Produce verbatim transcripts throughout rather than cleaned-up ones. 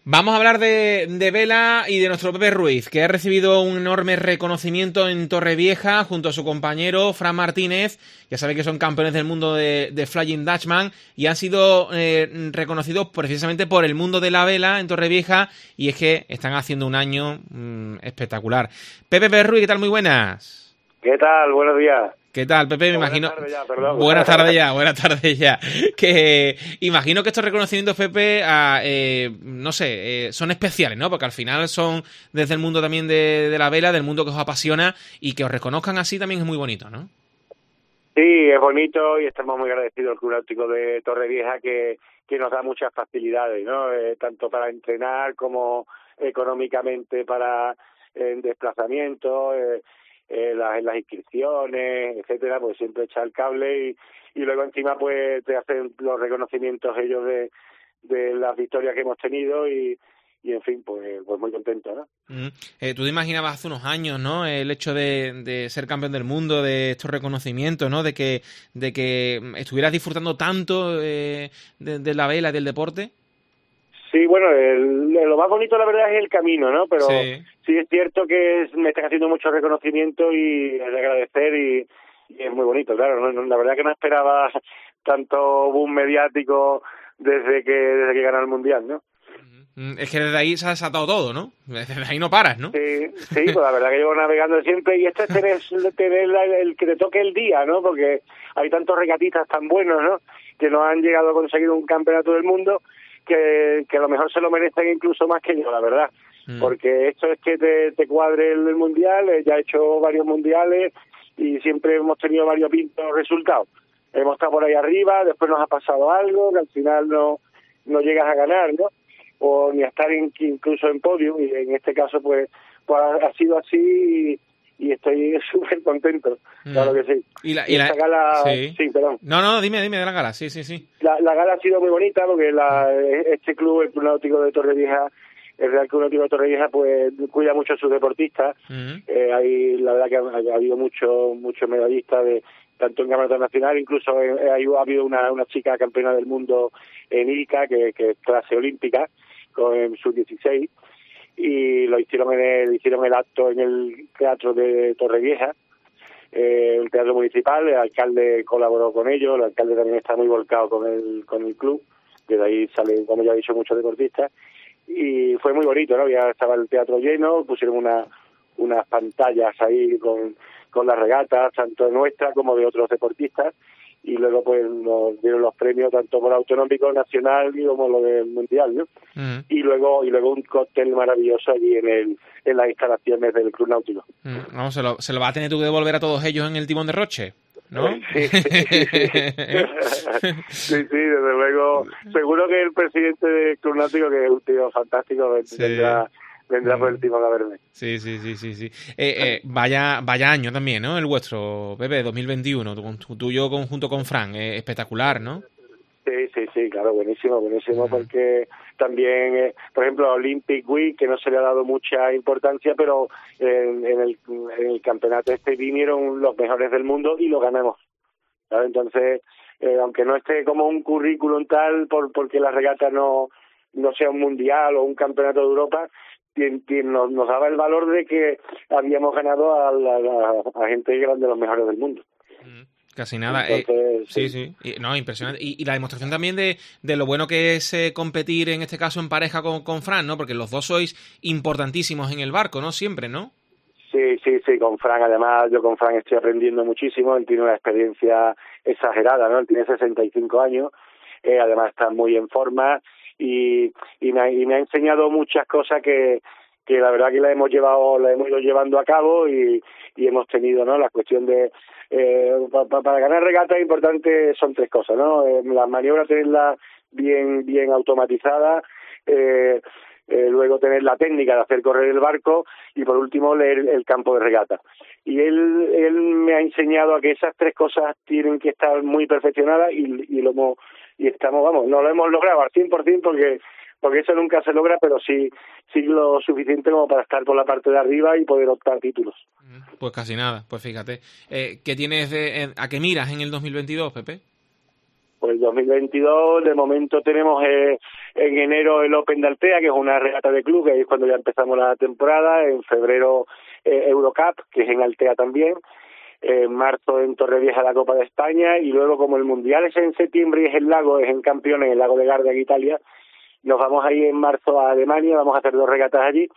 Vamos a hablar de, de vela y de nuestro Pepe Ruiz, que ha recibido un enorme reconocimiento en Torrevieja junto a su compañero Fran Martínez. Ya sabe que son campeones del mundo de, de Flying Dutchman y han sido eh, reconocidos precisamente por el mundo de la vela en Torrevieja, y es que están haciendo un año mmm, espectacular. Pepe Pepe Ruiz, ¿qué tal? Muy buenas. ¿Qué tal? Buenos días. ¿Qué tal, Pepe? Me buenas imagino. Tardes ya, perdón. Buenas tardes ya, buenas tardes ya. Que imagino que estos reconocimientos, Pepe, a, eh, no sé, eh, son especiales, ¿no? Porque al final son desde el mundo también de, de la vela, del mundo que os apasiona, y que os reconozcan así también es muy bonito, ¿no? Sí, es bonito y estamos muy agradecidos al Club Náutico de Torrevieja que, que nos da muchas facilidades, ¿no? Eh, tanto para entrenar como económicamente para en desplazamiento, eh, eh, las, en las inscripciones, etcétera, pues siempre echa el cable y, y luego encima pues te hacen los reconocimientos ellos de, de las victorias que hemos tenido y y en fin, pues, pues muy contento, ¿no? Mm. Eh, tú te imaginabas hace unos años, ¿no? El hecho de, de ser campeón del mundo, de estos reconocimientos, ¿no? De que de que estuvieras disfrutando tanto eh, de, de la vela y del deporte. Sí, bueno, el, lo más bonito la verdad es el camino, ¿no? Pero sí, sí es cierto que es, me están haciendo mucho reconocimiento y es de agradecer y, y es muy bonito, claro. ¿no? La verdad que no esperaba tanto boom mediático desde que desde que ganó el Mundial, ¿no? Es que desde ahí se ha desatado todo, ¿no? Desde ahí no paras, ¿no? Sí, sí, pues la verdad que llevo navegando siempre y esto es tener, tener el, el que te toque el día, ¿no? Porque hay tantos regatistas tan buenos, ¿no? Que no han llegado a conseguir un campeonato del mundo que, que a lo mejor se lo merecen incluso más que yo, la verdad. Mm. Porque esto es que te, te cuadre el, el mundial, eh, ya he hecho varios mundiales y siempre hemos tenido varios pintos resultados. Hemos estado por ahí arriba, después nos ha pasado algo que al final no, no llegas a ganar, ¿no? O ni a estar en, incluso en podio, y en este caso pues, pues ha sido así y, y estoy súper contento, mm. claro que sí. Y la, y la... gala, sí. sí, perdón. No, no, dime, dime de la gala, sí, sí, sí. La, la gala ha sido muy bonita porque la, este club, el Club Náutico de Torrevieja, el Real Club Náutico de Torrevieja, pues cuida mucho a sus deportistas. Mm. Eh, hay, la verdad que ha, ha habido muchos muchos medallistas de tanto en campeonato nacional, incluso eh, ha habido una, una chica campeona del mundo en Ilka, que, que es clase olímpica, con sub dieciséis, y lo hicieron en el, hicieron el acto en el teatro de Torrevieja, eh, el teatro municipal. El alcalde colaboró con ellos, el alcalde también está muy volcado con el con el club, desde ahí salen, como ya he dicho, muchos deportistas, y fue muy bonito, ¿no? Ya estaba el teatro lleno, pusieron una unas pantallas ahí con, con las regatas, tanto nuestra como de otros deportistas, y luego pues nos dieron los premios tanto por autonómico, nacional y como lo del mundial, ¿no? Uh-huh. Y luego y luego un cóctel maravilloso allí en el en las instalaciones del Club Náutico. Uh-huh. Vamos, se lo, se lo va a tener tú que devolver a todos ellos en el timón de Roche, ¿no? Sí, sí, sí, sí, sí, desde luego. Seguro que el presidente del Club Náutico, que es un tío fantástico, vendrá, sí. vendrá por el timón a verme. Sí, sí, sí, sí, sí. Eh, eh, vaya, vaya año también, ¿no? El vuestro, Pepe, dos mil veintiuno, tu, tuyo conjunto con Fran, eh, espectacular, ¿no? Sí, sí, sí, claro, buenísimo, buenísimo, uh-huh. porque también, eh, por ejemplo, Olympic Week, que no se le ha dado mucha importancia, pero en, en, el, en el campeonato este vinieron los mejores del mundo y lo ganamos, ¿sabes? Entonces, eh, aunque no esté como un currículum tal, por porque la regata no, no sea un mundial o un campeonato de Europa, Nos, nos daba el valor de que habíamos ganado a, la, a, a gente grande, los mejores del mundo. Casi nada. Entonces, eh, sí, sí. sí. No, impresionante. Y, y la demostración también de, de lo bueno que es eh, competir, en este caso, en pareja con, con Fran, ¿no? Porque los dos sois importantísimos en el barco, ¿no? Siempre, ¿no? Sí, sí, sí, con Fran. Además, yo con Fran estoy aprendiendo muchísimo. Él tiene una experiencia exagerada, ¿no? Él tiene sesenta y cinco años. Eh, además, está muy en forma. Y, y, me, y me ha enseñado muchas cosas que, que la verdad que la hemos llevado, la hemos ido llevando a cabo y, y hemos tenido, ¿no? La cuestión de eh, pa, pa, para ganar regata es importante, son tres cosas, ¿no? Eh, las maniobras tenerlas bien, bien automatizadas, eh, eh, luego tener la técnica de hacer correr el barco y por último leer el campo de regata. Y él, él me ha enseñado a que esas tres cosas tienen que estar muy perfeccionadas y, y lo hemos y estamos, vamos, no lo hemos logrado al cien por ciento porque porque eso nunca se logra, pero sí sí lo suficiente como para estar por la parte de arriba y poder optar títulos. Pues casi nada, pues fíjate. Eh, ¿Qué tienes de, ¿A qué miras en el dos mil veintidós, Pepe? Pues el dos mil veintidós, de momento tenemos eh, en enero el Open de Altea, que es una regata de club, que ahí es cuando ya empezamos la temporada. En febrero eh, Eurocup, que es en Altea también. En marzo en Torrevieja la Copa de España. Y luego, como el Mundial es en septiembre y es el lago, es en Campione, en el lago de Garda, en Italia, nos vamos a ir en marzo a Alemania. Vamos a hacer dos regatas allí,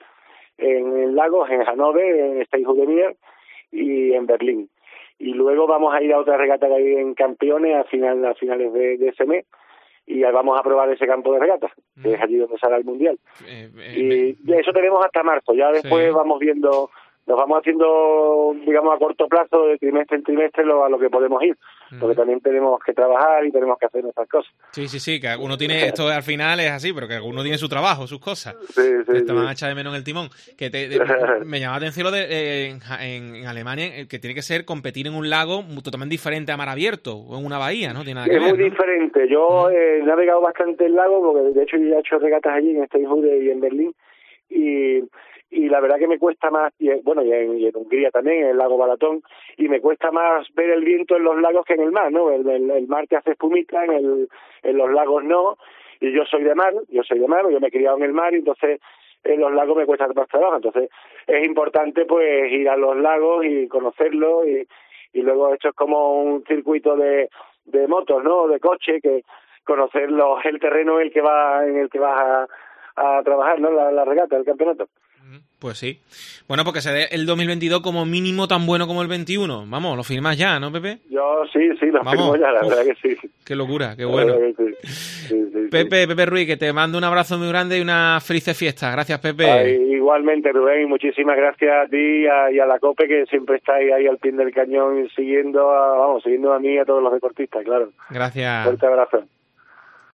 en lagos, en Hannover, en Steinhütte y en Berlín. Y luego vamos a ir a otra regata que hay en Campione a, final, a finales de, de ese mes, y vamos a probar ese campo de regatas, mm. que es allí donde sale el Mundial. Eh, eh, y eso tenemos hasta marzo. Ya después sí. vamos viendo, nos vamos haciendo, digamos, a corto plazo, de trimestre en trimestre, lo, a lo que podemos ir. Porque también tenemos que trabajar y tenemos que hacer nuestras cosas. Sí, sí, sí, que alguno tiene, esto al final es así, pero que alguno tiene su trabajo, sus cosas. Sí, sí, que te van sí. a echar de menos en el timón. Que te, de, me llama la atención lo de eh, en, en, en Alemania, que tiene que ser competir en un lago totalmente diferente a mar abierto, o en una bahía, ¿no? Tiene nada que es ver, muy ¿no? diferente. Yo he eh, navegado bastante el lago, porque de hecho yo he hecho regatas allí en Steinhütte y en Berlín, y... y la verdad que me cuesta más, y bueno, y en, y en Hungría también, en el lago Balatón, y me cuesta más ver el viento en los lagos que en el mar, ¿no? El, el, el mar te hace espumita, en, el, en los lagos no, y yo soy de mar, yo soy de mar, yo me he criado en el mar, y entonces en los lagos me cuesta más trabajo. Entonces es importante pues ir a los lagos y conocerlos, y, y luego esto es como un circuito de, de motos, ¿no? De coche, que conocer los, el terreno en el que va, en el que vas a, a trabajar, ¿no? La, la regata, el campeonato. Pues sí. Bueno, porque se dé el dos mil veintidós como mínimo tan bueno como el veintiuno. Vamos, lo firmas ya, ¿no, Pepe? Yo sí, sí, lo Vamos. firmo ya, la Uf, verdad que sí. Qué locura, qué bueno. Sí. Sí, sí, Pepe, sí. Pepe Ruiz, que te mando un abrazo muy grande y una felices fiestas. Gracias, Pepe. Ay, igualmente, Rubén, y muchísimas gracias a ti y a, y a la COPE, que siempre estáis ahí al pie del cañón siguiendo a, vamos, siguiendo a mí y a todos los deportistas, claro. Gracias. Fuerte abrazo.